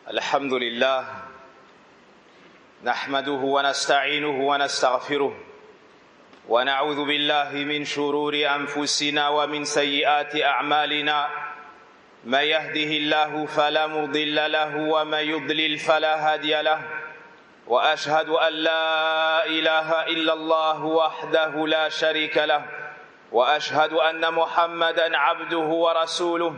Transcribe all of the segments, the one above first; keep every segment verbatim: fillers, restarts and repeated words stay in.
الحمد لله نحمده ونستعينه ونستغفره ونعوذ بالله من شرور أنفسنا ومن سيئات أعمالنا. من يهده الله فلا مضل له ومن يضلل فلا هادي له، وأشهد أن لا إله إلا الله وحده لا شريك له، وأشهد أن محمدًا عبده ورسوله.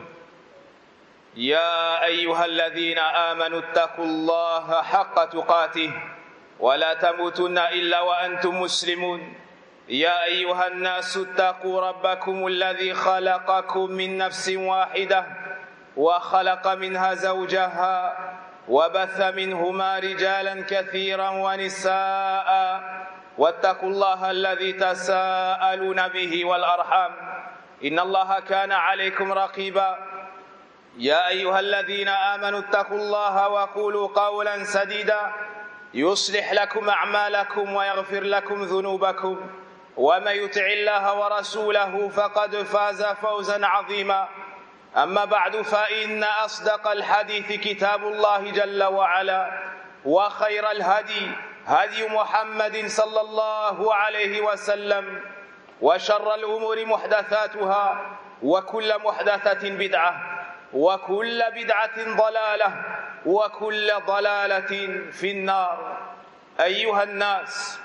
يا أيها الذين آمنوا اتقوا الله حق تقاته ولا تموتن إلا وأنتم مسلمون. يا أيها الناس اتقوا ربكم الذي خلقكم من نفس واحدة وخلق منها زوجها وبث منهما رجالا كثيرا ونساء، واتقوا الله الذي تساءلون به والأرحام إن الله كان عليكم رقيبا. يا أيها الذين آمنوا اتقوا الله وقولوا قولا سديدا يصلح لكم أعمالكم ويغفر لكم ذنوبكم، ومن يطع الله ورسوله فقد فاز فوزا عظيما. أما بعد، فإن أصدق الحديث كتاب الله جل وعلا، وخير الهدي هدي محمد صلى الله عليه وسلم، وشر الأمور محدثاتها، وكل محدثة بدعة، وكل بدعة ضلالة، وكل ضلالة في النار. أيها الناس،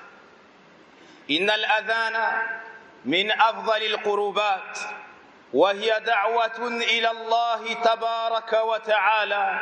إن الأذان من أفضل القربات، وهي دعوة إلى الله تبارك وتعالى،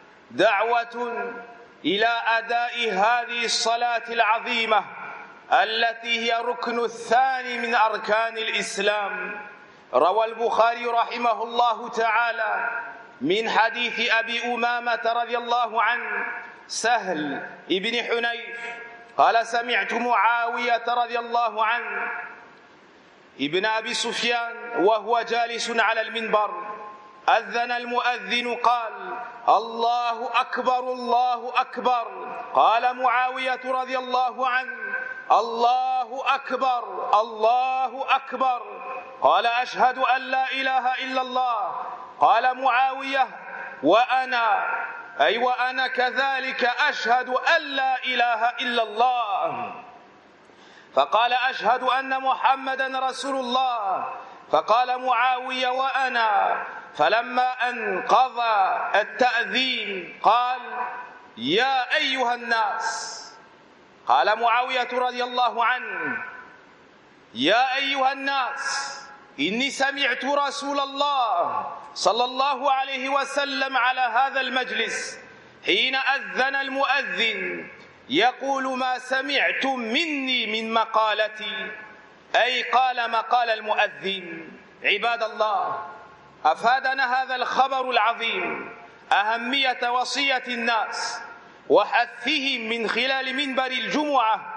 دعوة إلى أداء هذه الصلاة العظيمة التي هي ركن الثاني من أركان الإسلام. روى البخاري رحمه الله تعالى من حديث أبي أمامة رضي الله عنه سهل ابن حنيف قال: سمعت معاوية رضي الله عنه ابن أبي سفيان وهو جالس على المنبر، أذن المؤذن قال: الله أكبر الله أكبر. قال معاوية رضي الله عنه: الله أكبر الله أكبر. قال: أشهد أن لا إله إلا الله. قال معاوية: وأنا أي وأنا كذلك أشهد أن لا إله إلا الله. فقال: أشهد أن محمدا رسول الله. فقال معاوية: وأنا. فلما انقضى التأذين قال: يا أيها الناس. قال معاوية رضي الله عنه: يا أيها الناس، إني سمعت رسول الله صلى الله عليه وسلم على هذا المجلس حين أذن المؤذن يقول: ما سمعتم مني من مقالتي، أي قال مقال المؤذن. عباد الله، أفادنا هذا الخبر العظيم أهمية وصية الناس وحثهم من خلال منبر الجمعة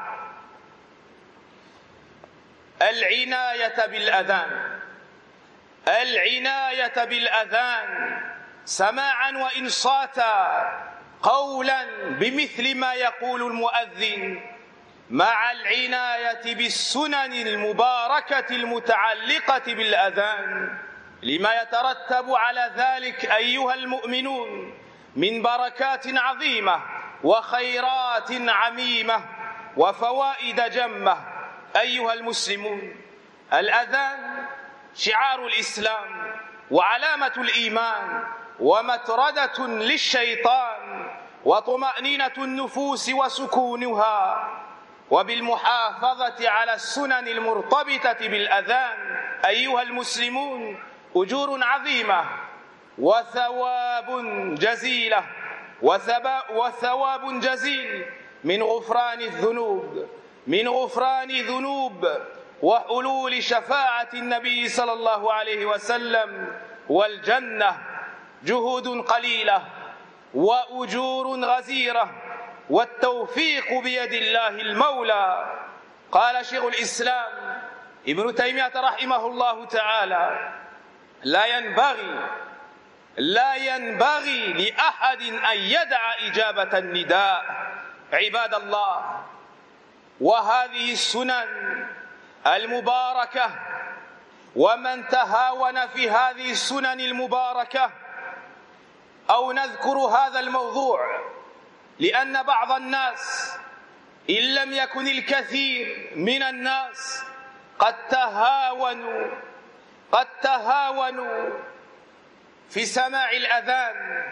العناية بالأذان، العناية بالأذان سماعا وإنصاتا، قولا بمثل ما يقول المؤذن، مع العناية بالسنن المباركة المتعلقة بالأذان، لما يترتب على ذلك أيها المؤمنون من بركات عظيمة وخيرات عميمة وفوائد جمة. أيها المسلمون، الأذان شعار الإسلام وعلامة الإيمان ومطردة للشيطان وطمأنينة النفوس وسكونها. وبالمحافظة على السنن المرتبطة بالأذان أيها المسلمون أجور عظيمة وثواب جزيلة وثواب جزيل من غفران الذنوب من غفران ذنوب وحلول شفاعة النبي صلى الله عليه وسلم والجنة. جهود قليلة وأجور غزيرة، والتوفيق بيد الله المولى. قال شيخ الإسلام ابن تيمية رحمه الله تعالى: لا ينبغي لا ينبغي لأحد أن يدع إجابة النداء. عباد الله، وهذه السنن المباركة، ومن تهاون في هذه السنن المباركة أو نذكر هذا الموضوع لأن بعض الناس إن لم يكن الكثير من الناس قد تهاونوا قد تهاونوا في سماع الأذان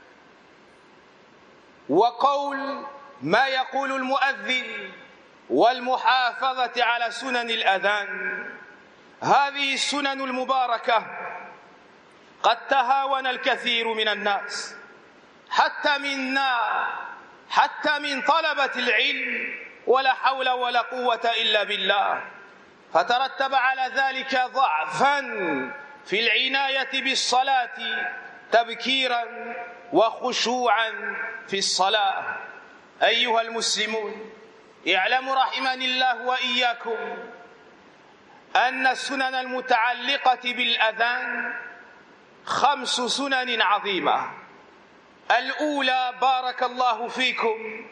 وقول ما يقول المؤذن والمحافظة على سنن الأذان. هذه السنن المباركة قد تهاون الكثير من الناس حتى منا حتى من طلبة العلم، ولا حول ولا قوة إلا بالله، فترتب على ذلك ضعفا في العناية بالصلاة تبكيرا وخشوعا في الصلاة. أيها المسلمون، اعلموا رحمني الله وإياكم أن السنن المتعلقة بالأذان خمس سنن عظيمة. الأولى بارك الله فيكم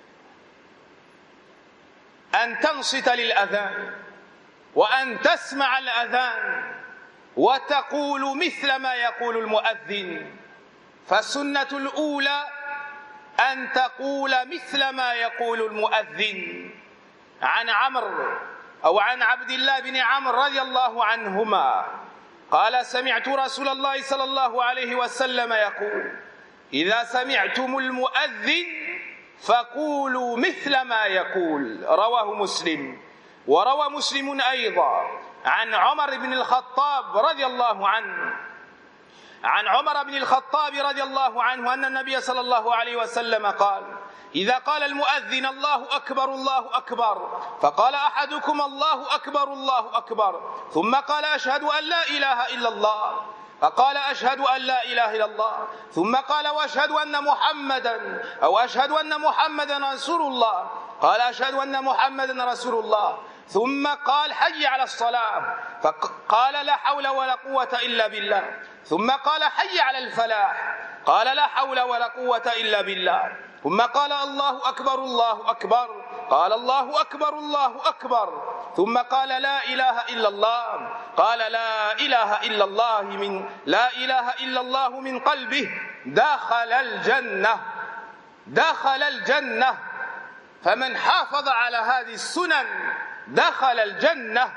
أن تنصت للأذان وأن تسمع الأذان وتقول مثل ما يقول المؤذن. فالسنة الأولى أن تقول مثل ما يقول المؤذن. عن عمرو أو عن عبد الله بن عمرو رضي الله عنهما قال: سمعت رسول الله صلى الله عليه وسلم يقول: إذا سمعتم المؤذن فقولوا مثل ما يقول. رواه مسلم. وروى مسلم أيضا عن عمر بن الخطاب رضي الله عنه عن عمر بن الخطاب رضي الله عنه أن النبي صلى الله عليه وسلم قال: إذا قال المؤذن الله أكبر الله أكبر فقال أحدكم الله أكبر الله أكبر ثم قال أشهد أن لا إله إلا الله فقال أشهد أن لا إله إلا الله ثم قال وأشهد أن محمدا أو أشهد أن محمدا رسول الله قال أشهد أن محمدا رسول الله ثم قال حي على الصلاة فقال لا حول ولا قوة إلا بالله ثم قال حي على الفلاح قال لا حول ولا قوة إلا بالله ثم قال الله أكبر الله أكبر قال الله أكبر الله أكبر ثم قال لا إله إلا الله قال لا إله إلا الله من لا إله إلا الله من قلبه دخل الجنة دخل الجنة. فمن حافظ على هذه السنن دخل الجنة.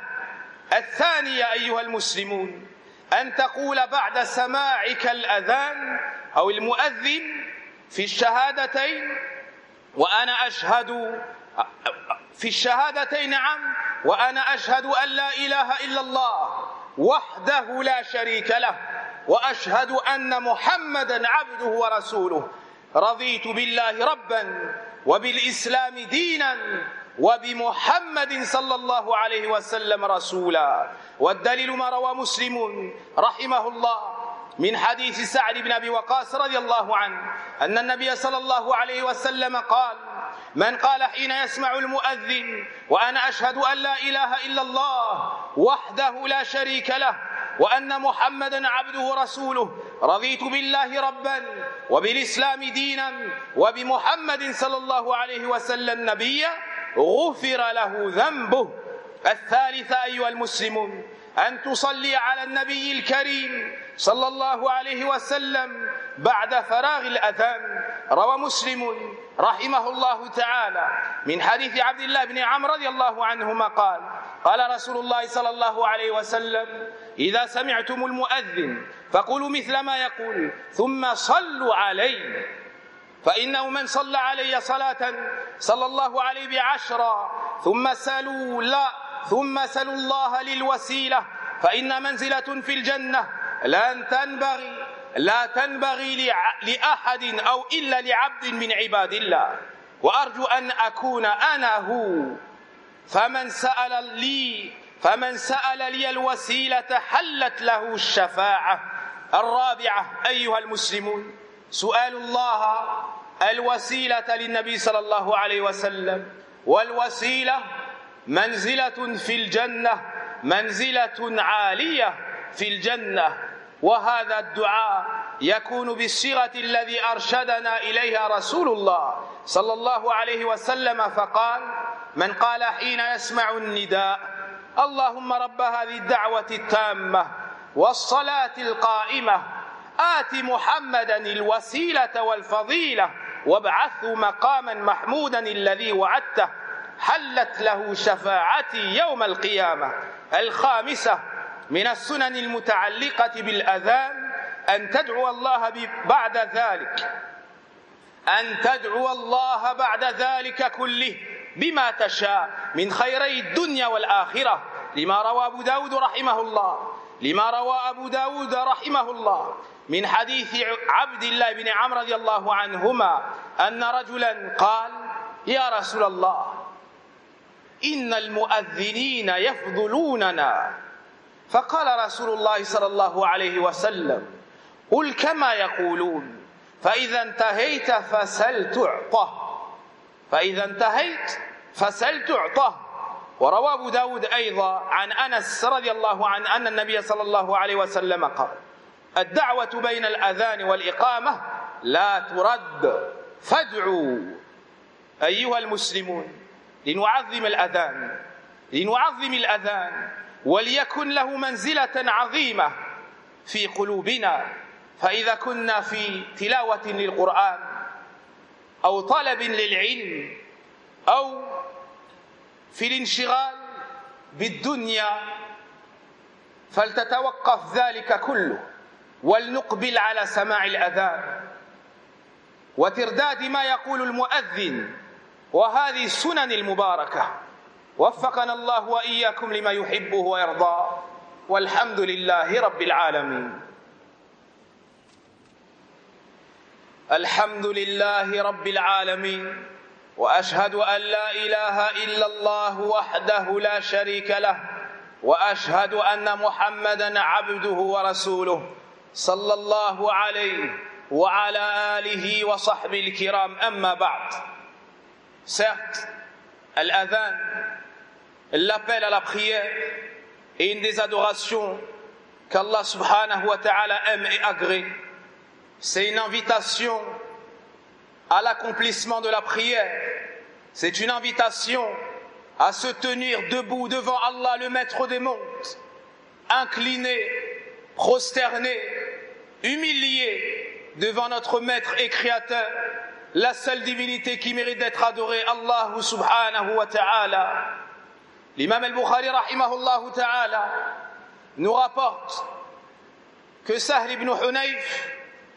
الثانية أيها المسلمون أن تقول بعد سماعك الأذان أو المؤذن في الشهادتين وأنا أشهد في الشهادتين نعم وأنا أشهد أن لا إله إلا الله وحده لا شريك له وأشهد أن محمدا عبده ورسوله رضيت بالله ربا وبالإسلام دينا وبمحمد صلى الله عليه وسلم رسولا. والدليل ما روى مسلم رحمه الله من حديث سعد بن أبي وقاص رضي الله عنه أن النبي صلى الله عليه وسلم قال: من قال حين يسمع المؤذن وأنا أشهد أن لا إله إلا الله وحده لا شريك له وأن محمدا عبده ورسوله رضيت بالله ربا وبالإسلام دينا وبمحمد صلى الله عليه وسلم نبيا غفر له ذنبه. الثالثة أيها المسلمون أن تصلي على النبي الكريم صلى الله عليه وسلم بعد فراغ الأذان. روى مسلم رحمه الله تعالى من حديث عبد الله بن عمرو رضي الله عنهما قال: قال رسول الله صلى الله عليه وسلم: إذا سمعتم المؤذن فقولوا مثل ما يقول ثم صلوا عليه فإنه من صلى علي صلاة صلى الله عليه بعشرة ثم سلوا لا ثم سلوا الله للوسيلة فإن منزلة في الجنة لن تنبغي لا تنبغي لأحد أو إلا لعبد من عباد الله وأرجو أن أكون أنا هو فمن سأل لي فمن سأل لي الوسيلة حلت له الشفاعة. الرابعة أيها المسلمون سؤال الله الوسيلة للنبي صلى الله عليه وسلم. والوسيلة منزلة في الجنة منزلة عالية في الجنة. وهذا الدعاء يكون بالصيغة الذي أرشدنا إليها رسول الله صلى الله عليه وسلم فقال: من قال حين يسمع النداء اللهم رب هذه الدعوة التامة والصلاة القائمة آت محمدا الوسيلة والفضيلة وابعثه مقاما محمودا الذي وعدته حلت له شفاعتي يوم القيامة. الخامسة من السنن المتعلقة بالأذان أن تدعو الله بعد ذلك أن تدعو الله بعد ذلك كله بما تشاء من خيري الدنيا والآخرة، لما روى أبو داود رحمه الله لما روى أبو داود رحمه الله من حديث عبد الله بن عمرو رضي الله عنهما أن رجلا قال: يا رسول الله، إن المؤذنين يفضلوننا. فقال رسول الله صلى الله عليه وسلم: قل كما يقولون، فإذا انتهيت فسل تعطه فإذا انتهيت فسل تعطه. وروى أبو داود أيضا عن أنس رضي الله عنه أن النبي صلى الله عليه وسلم قال: الدعوة بين الأذان والإقامة لا ترد فادعوا. أيها المسلمون، لنعظم الأذان لنعظم الأذان وليكن له منزلة عظيمة في قلوبنا. فإذا كنا في تلاوة للقرآن أو طلب للعلم أو في الانشغال بالدنيا فلتتوقف ذلك كله ولنقبل على سماع الأذان وترداد ما يقول المؤذن وهذه السنن المباركة. وفقنا الله وإياكم لما يحبه ويرضاه، والحمد لله رب العالمين. الحمد لله رب العالمين، وأشهد أن لا إله إلا الله وحده لا شريك له، وأشهد أن محمدًا عبده ورسوله صلى الله عليه وعلى آله وصحبه الكرام. أما بعد. Certes, l'adhan, l'appel à la prière, est une des adorations qu'Allah subhanahu wa ta'ala aime et agrée. C'est une invitation à l'accomplissement de la prière. C'est une invitation à se tenir debout devant Allah, le maître des mondes, incliné, prosterné, humilié devant notre maître et créateur, la seule divinité qui mérite d'être adorée, Allah subhanahu wa ta'ala. L'imam al-Bukhari rahimahullah ta'ala nous rapporte que Sahl ibn Hunayf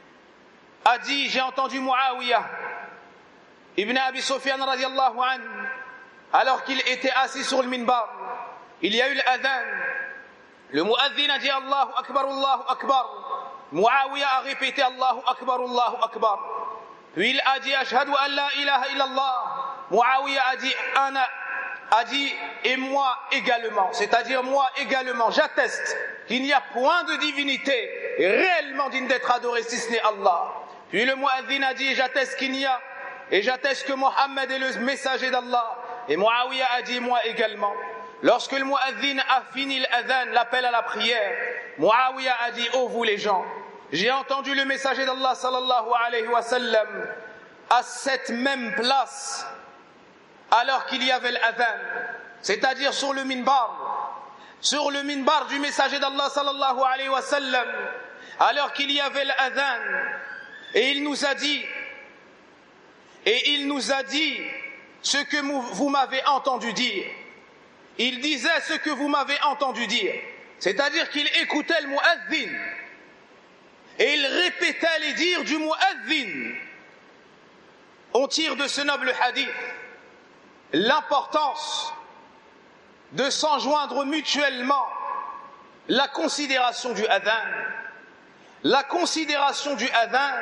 a dit: j'ai entendu Muawiyah ibn Abi Sufyan radiallahu anhu, alors qu'il était assis sur le minbar, il y a eu l'adhan. Le muazzin a dit Allahu Akbar, Allahu Akbar. Muawiyah a répété Allahu Akbar, Allahu Akbar. Puis il a dit Ashhadu an la ilaha illallah. Muawiyah a dit Ana, a dit et moi également, c'est-à-dire moi également, j'atteste qu'il n'y a point de divinité réellement digne d'être adorée si ce n'est Allah. Puis le muazzin a dit j'atteste qu'il n'y a, et j'atteste que Mohammed est le messager d'Allah. Et Muawiyah a dit moi également. Lorsque le muazzin a fini l'adhan, l'appel à la prière, Muawiyah a dit: ô vous les gens, j'ai entendu le messager d'Allah sallallahu alayhi wa sallam à cette même place alors qu'il y avait l'adhan, c'est-à-dire sur le minbar, sur le minbar du messager d'Allah sallallahu alayhi wa sallam, alors qu'il y avait l'adhan, et il nous a dit, et il nous a dit ce que vous m'avez entendu dire. Il disait ce que vous m'avez entendu dire, c'est-à-dire qu'il écoutait le muazzin et il répétait les dires du muazzin. On tire de ce noble hadith l'importance de s'enjoindre mutuellement la considération du adhan, la considération du adhan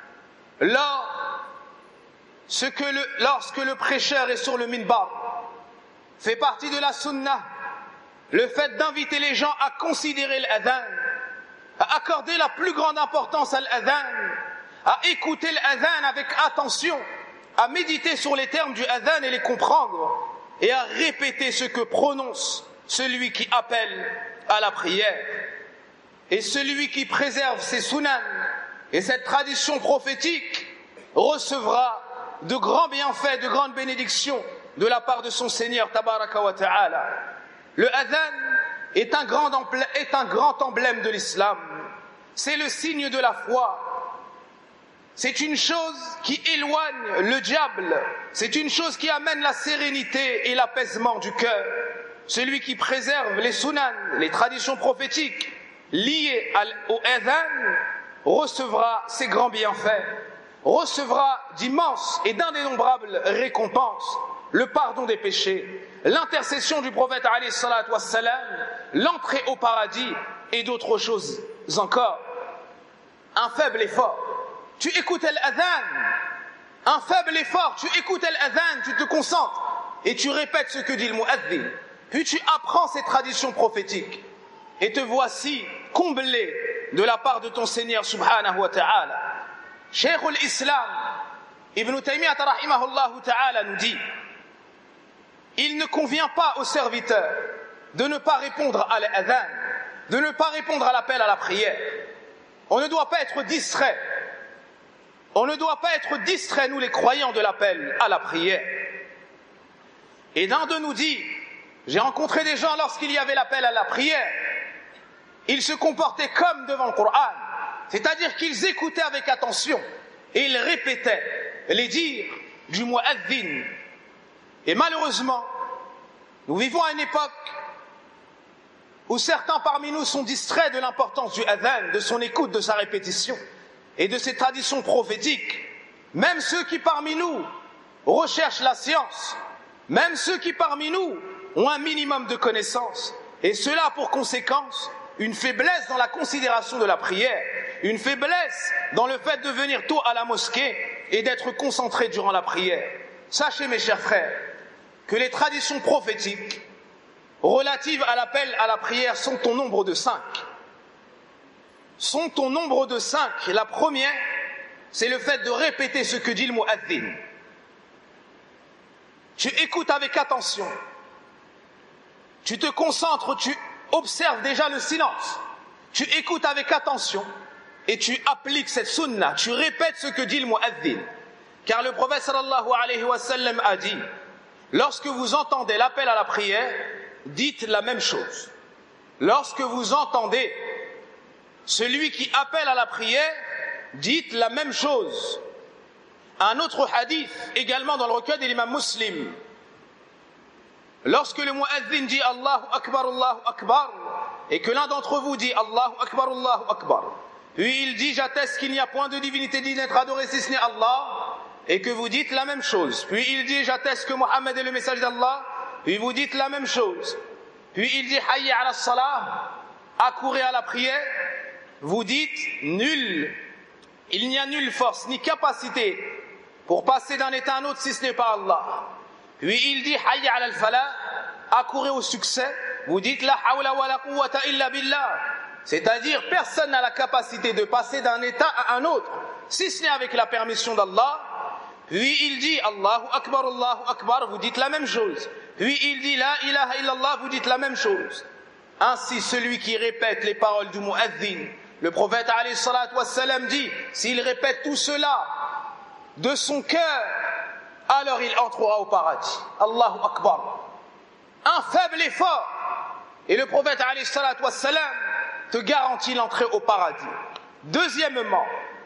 lors, ce que le, lorsque le prêcheur est sur le minbar, fait partie de la sunnah, le fait d'inviter les gens à considérer l'adhan, à accorder la plus grande importance à l'adhan, à écouter l'adhan avec attention, à méditer sur les termes du adhan et les comprendre, et à répéter ce que prononce celui qui appelle à la prière. Et celui qui préserve ces sunan et cette tradition prophétique recevra de grands bienfaits, de grandes bénédictions de la part de son Seigneur tabaraka wa ta'ala. Le adhan est un grand emblème, est un grand emblème de l'islam. c'est le signe de la foi. C'est une chose qui éloigne le diable. C'est une chose qui amène la sérénité et l'apaisement du cœur. Celui qui préserve les sunan, les traditions prophétiques liées au adhan, recevra ses grands bienfaits, recevra d'immenses et d'indénombrables récompenses, le pardon des péchés, l'intercession du prophète alayhi salatu wassalam, l'entrée au paradis et d'autres choses encore. Un faible effort, tu écoutes l'adhan, un faible effort, tu écoutes l'adhan, tu te concentres et tu répètes ce que dit le mu'adhin, puis tu apprends ces traditions prophétiques et te voici comblé de la part de ton Seigneur subhanahu wa ta'ala. Cheikh al-Islam Ibn Taymiyyah rahimahullah ta'ala nous dit: il ne convient pas au serviteur de ne pas répondre à l'adhan, de ne pas répondre à l'appel à la prière. On ne doit pas être distrait. On ne doit pas être distrait, nous les croyants, de l'appel à la prière. Et l'un de nous dit: j'ai rencontré des gens lorsqu'il y avait l'appel à la prière, ils se comportaient comme devant le Coran, c'est-à-dire qu'ils écoutaient avec attention et ils répétaient les dires du mu'adhin. Et malheureusement, nous vivons à une époque où certains parmi nous sont distraits de l'importance du adhan, de son écoute, de sa répétition et de ses traditions prophétiques. Même ceux qui parmi nous recherchent la science, même ceux qui parmi nous ont un minimum de connaissances, et cela a pour conséquence une faiblesse dans la considération de la prière, une faiblesse dans le fait de venir tôt à la mosquée et d'être concentré durant la prière. Sachez, mes chers frères, que les traditions prophétiques relatives à l'appel à la prière sont au nombre de cinq. Sont au nombre de cinq. La première, c'est le fait de répéter ce que dit le mu'adhin. Tu écoutes avec attention, tu te concentres, tu observes déjà le silence, tu écoutes avec attention et tu appliques cette sunna, tu répètes ce que dit le mu'adhin. Car le prophète sallallahu alayhi wa sallam a dit: lorsque vous entendez l'appel à la prière, dites la même chose. Lorsque vous entendez celui qui appelle à la prière, dites la même chose. Un autre hadith, également dans le recueil de l'imam Muslim, lorsque le mu'adhin dit Allahu Akbar, Allahu Akbar, et que l'un d'entre vous dit Allahu Akbar, Allahu Akbar, puis il dit: j'atteste qu'il n'y a point de divinité digne d'être adorée si ce n'est Allah, et que vous dites la même chose. Puis il dit: j'atteste que Mohammed est le message d'Allah, puis vous dites la même chose. Puis il dit: hayya ala salah, accourez à la prière, vous dites: nul, il n'y a nulle force ni capacité pour passer d'un état à un autre si ce n'est pas Allah. Puis il dit: hayya ala al-falah, accourez au succès, vous dites: la hawla wa la quwwata illa billah, c'est-à-dire personne n'a la capacité de passer d'un état à un autre si ce n'est avec la permission d'Allah. Puis il dit: Allahu Akbar, Allahu Akbar, vous dites la même chose. Puis il dit: la ilaha illallah, vous dites la même chose. Ainsi, celui qui répète les paroles du mu'adhin, le prophète alayhi salatu wassalam dit: s'il répète tout cela de son cœur, alors il entrera au paradis. Allahu Akbar. Un faible effort, et le prophète alayhi salatu wassalam te garantit l'entrée au paradis. Deuxièmement,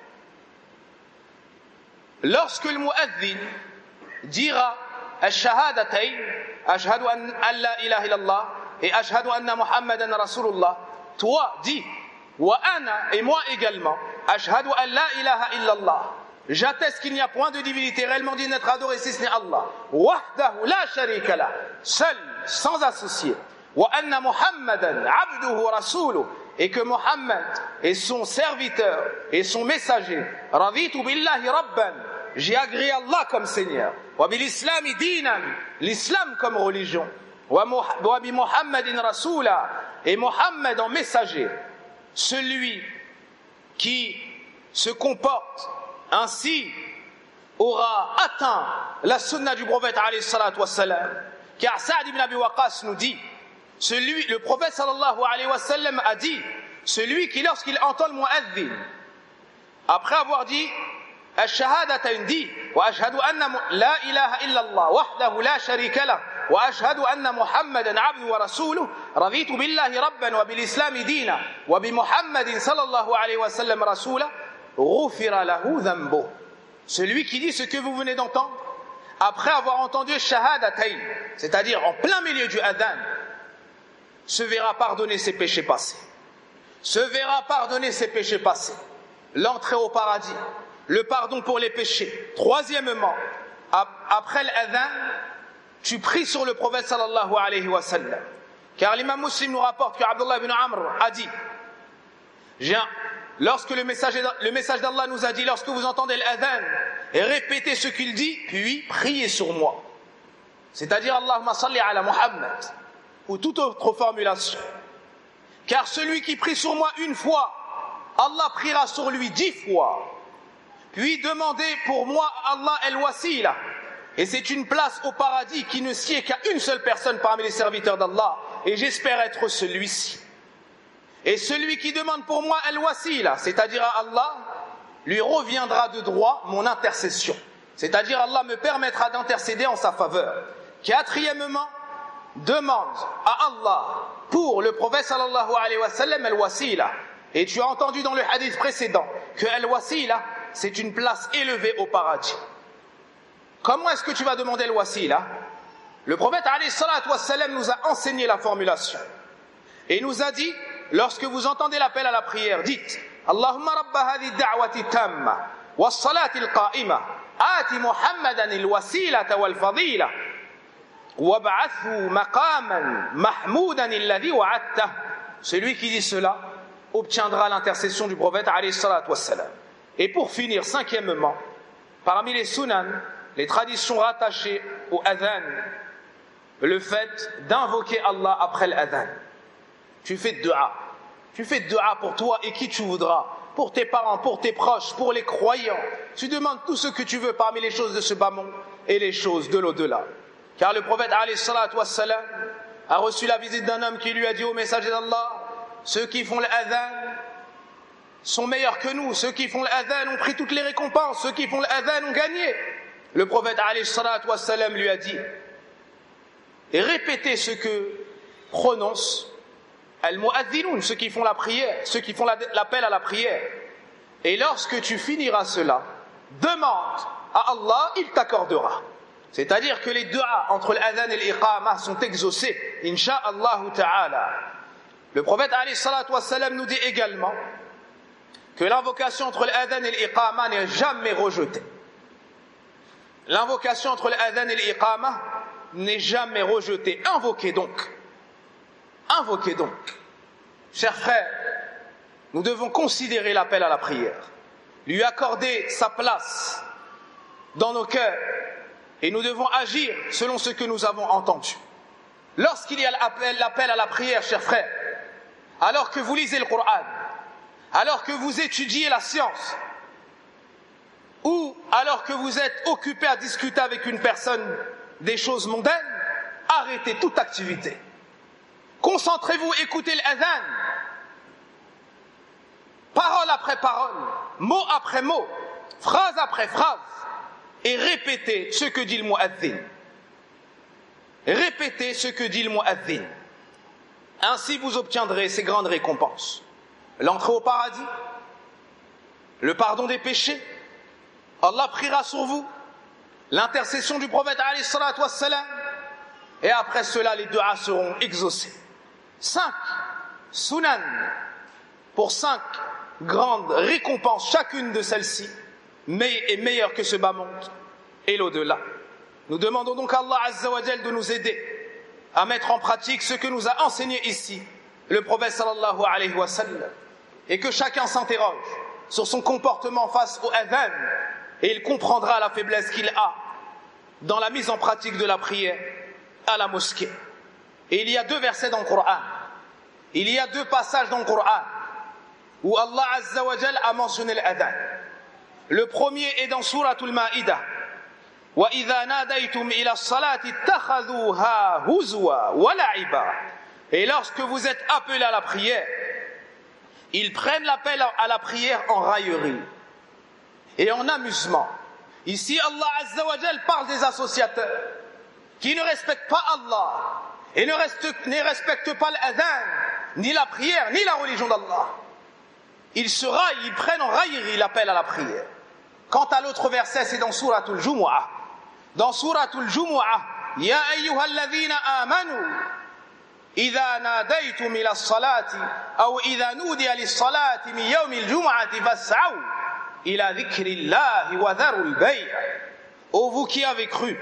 lorsque le mu'adhin dira ash-shahadatayn, ashhadu an la ilaha illallah et ashhadu anna muhammadan rasulullah, toi dis: wa ana, et moi également, ashhadu an la ilaha illallah, j'atteste qu'il n'y a point de divinité réellement digne d'être adorée si ce n'est Allah, wahdahu la sharika lah, seul, sans associé, wa anna muhammadan abduhu rasuluh, et que Mohammed est son serviteur et son messager. Raditu billahi rabban, j'ai agréé Allah comme Seigneur. Wa bil islami dinan, l'islam comme religion. Wa bi Muhammadin rasula, et Mohammed en messager. Celui qui se comporte ainsi aura atteint la sunna du prophète alayhi salatu wassalam. Car Sa'd ibn Abi Waqqas nous dit, celui, le prophète sallallahu alayhi wa sallam a dit: celui qui, lorsqu'il entend le mu'adhin, après avoir dit ash-shahadatayn, dit: wa ashhadu anna la ilaha illallah wahdahu la sharika lah وأشهد أن محمدا عبده ورسوله رضيت بالله ربا وبالإسلام دينا وبمحمد صلى الله عليه وسلم رسولا غفر له ذنبه. Celui qui dit ce que vous venez d'entendre, après avoir entendu Shahadatayn, c'est-à-dire en plein milieu du adhan, se verra pardonner ses péchés passés. Se verra pardonner ses péchés passés. L'entrée au paradis, le pardon pour les péchés. Troisièmement, après l'adhan, tu pries sur le prophète sallallahu alayhi wa sallam. Car l'imam Muslim nous rapporte que Abdullah ibn Amr a dit, lorsque le message, le message d'Allah nous a dit, lorsque vous entendez l'adhan, répétez ce qu'il dit, puis priez sur moi. C'est-à-dire Allahumma salli ala Muhammad, ou toute autre formulation. Car celui qui prie sur moi une fois, Allah priera sur lui dix fois. Puis demandez pour moi à Allah el-wasila. Et c'est une place au paradis qui ne sied qu'à une seule personne parmi les serviteurs d'Allah. Et j'espère être celui-ci. Et celui qui demande pour moi el-wasila, c'est-à-dire à Allah, lui reviendra de droit mon intercession. C'est-à-dire Allah me permettra d'intercéder en sa faveur. Quatrièmement, demande à Allah pour le prophète sallallahu alayhi wa sallam el-wasila. Et tu as entendu dans le hadith précédent que el-wasila, c'est une place élevée au paradis. Comment est-ce que tu vas demander el-wasila? Le prophète alayhi salatu wa sallam nous a enseigné la formulation. Et il nous a dit, lorsque vous entendez l'appel à la prière, dites Allahumma rabba hadhi da'wati tamma was salati al-qa'ima ati Muhammadan al-wasilata wal fadila wab'athu maqaman mahmoudan alladhi wa'adtah. Celui qui dit cela obtiendra l'intercession du prophète alayhi salatu wa sallam. Et pour finir, cinquièmement, parmi les sunan, les traditions rattachées au adhan, le fait d'invoquer Allah après l'adhan. Tu fais dua. Tu fais dua pour toi et qui tu voudras, pour tes parents, pour tes proches, pour les croyants. Tu demandes tout ce que tu veux parmi les choses de ce bas monde et les choses de l'au-delà. Car le prophète alayhi salatu wa sallam a reçu la visite d'un homme qui lui a dit au messager d'Allah, ceux qui font l'adhan sont meilleurs que nous, ceux qui font l'adhan ont pris toutes les récompenses, ceux qui font l'adhan ont gagné. Le prophète alayhi salatu wa sallam lui a dit, et répétez ce que prononcent al-mu'adhdhinoun, ceux qui font la prière, ceux qui font l'appel à la prière. Et lorsque tu finiras cela, demande à Allah, il t'accordera. C'est-à-dire que les du'a entre l'adhan et l'iqama sont exaucés, insha'Allah ta'ala. Le prophète alayhi salatu wa sallam nous dit également que l'invocation entre l'adhan et l'iqama n'est jamais rejetée. L'invocation entre l'adhan et l'iqama n'est jamais rejetée. Invoquez donc. Invoquez donc. Chers frères, nous devons considérer l'appel à la prière, lui accorder sa place dans nos cœurs, et nous devons agir selon ce que nous avons entendu. Lorsqu'il y a l'appel à la prière, chers frères, alors que vous lisez le Coran, alors que vous étudiez la science, ou alors que vous êtes occupé à discuter avec une personne des choses mondaines, arrêtez toute activité. Concentrez-vous, écoutez l'adhan, parole après parole, mot après mot, phrase après phrase, et répétez ce que dit le mu'adhdhin. Répétez ce que dit le mu'adhdhin. Ainsi vous obtiendrez ces grandes récompenses. L'entrée au paradis, le pardon des péchés, Allah priera sur vous, l'intercession du prophète alayhi salatu wassalam, et après cela les du'a seront exaucés. Cinq sunan pour cinq grandes récompenses, chacune de celles-ci est meilleure que ce bas monde et l'au-delà. Nous demandons donc à Allah Azza wa Jal de nous aider à mettre en pratique ce que nous a enseigné ici le prophète sallallahu alayhi wa sallam, et que chacun s'interroge sur son comportement face au adhan, et il comprendra la faiblesse qu'il a dans la mise en pratique de la prière à la mosquée. Et il y a deux versets dans le Coran, il y a deux passages dans le Coran où Allah Azza wa Jal a mentionné l'adhan. Le premier est dans Suratul Ma'idah, وَإِذَا نَادَيْتُمْ إِلَى الصَّلَاةِ اتَّخَذُوهَا هُزُوًا وَلَعِبًا. Et lorsque vous êtes appelés à la prière, ils prennent l'appel à la prière en raillerie et en amusement. Ici, Allah Azza wa Jal parle des associateurs, qui ne respecte pas Allah et ne, reste, ne respecte pas l'adhan, ni la prière, ni la religion d'Allah, ils se raillent, ils prennent en raillerie l'appel à la prière. Quant à l'autre verset, c'est dans Souratul Jumu'ah. Dans Souratul Jumu'ah, Ya ayyuhalladhina amanu, idha nadaytum ila as-salati, aw idha nudiya lis-salati min yawmil jumu'ati fas'aw ila dhikrillahi wa dharul bay'. Ô vous qui avez cru,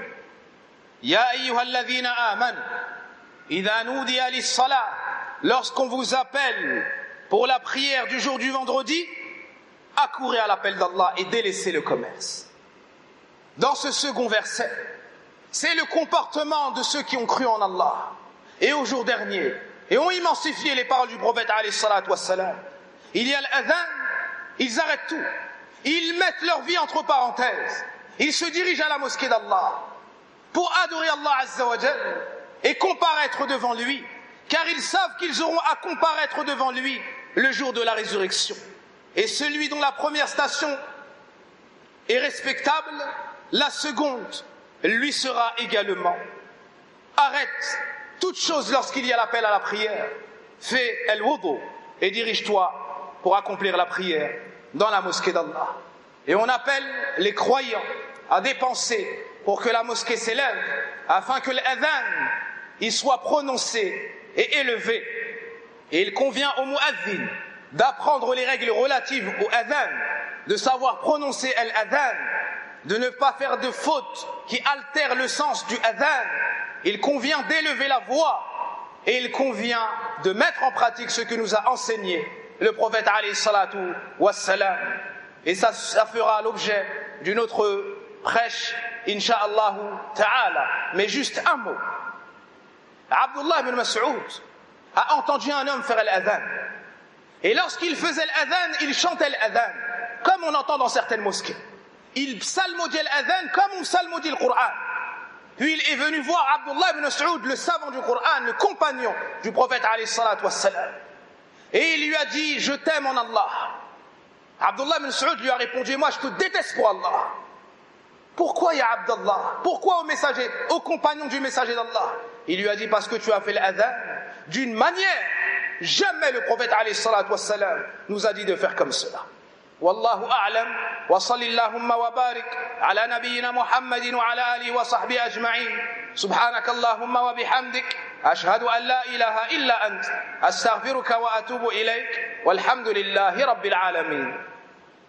Ya ayyuhalladhina amanu, idha nudiya lis-salat, lorsqu'on vous appelle pour la prière du jour du vendredi, accourez à l'appel d'Allah et délaissez le commerce. Dans ce second verset, c'est le comportement de ceux qui ont cru en Allah et au jour dernier et ont immensifié les paroles du prophète alayhi salatu wassalam. Il y a l'adhan, ils arrêtent tout, ils mettent leur vie entre parenthèses, ils se dirigent à la mosquée d'Allah pour adorer Allah azza wa jal et comparaître devant lui, car ils savent qu'ils auront à comparaître devant lui le jour de la résurrection. Et celui dont la première station est respectable, la seconde lui sera également. Arrête toute chose lorsqu'il y a l'appel à la prière. Fais el-wudu et dirige-toi pour accomplir la prière dans la mosquée d'Allah. Et on appelle les croyants à dépenser pour que la mosquée s'élève, afin que l'adhan y soit prononcé et élevé. Et il convient au mu'adhin d'apprendre les règles relatives au adhan, de savoir prononcer al-adhan, de ne pas faire de fautes qui altèrent le sens du adhan. Il convient d'élever la voix et il convient de mettre en pratique ce que nous a enseigné le prophète alayhi salatu wassalam. Et ça, ça fera l'objet d'une autre prêche, insha'Allah ta'ala. Mais juste un mot. Abdullah ibn Mas'ud a entendu un homme faire l'adhan. Et lorsqu'il faisait l'adhan, il chantait l'adhan, comme on entend dans certaines mosquées. Il psalmodiait l'adhan comme on psalmodie le Coran. Puis il est venu voir Abdullah ibn Mas'ud, le savant du Coran, le compagnon du prophète alayhi salatu wassalam. Et il lui a dit, je t'aime en Allah. Abdullah ibn Mas'ud lui a répondu, moi je te déteste pour Allah. Pourquoi ya Abdallah? Pourquoi au messager, au compagnon du messager d'Allah? Il lui a dit, parce que tu as fait l'adhan d'une manière, jamais le prophète alayhi salatu wassalam nous a dit de faire comme cela. Wallahu a'lam, wa sallallahu wa barik ala nabiyyina Muhammadin wa ala alihi wa sahbihi ajma'in. Subhanakallahumma wa bihamdik, ashhadu an la ilaha illa ant, astaghfiruka wa atubu ilayk, walhamdulillahi rabbil alamin.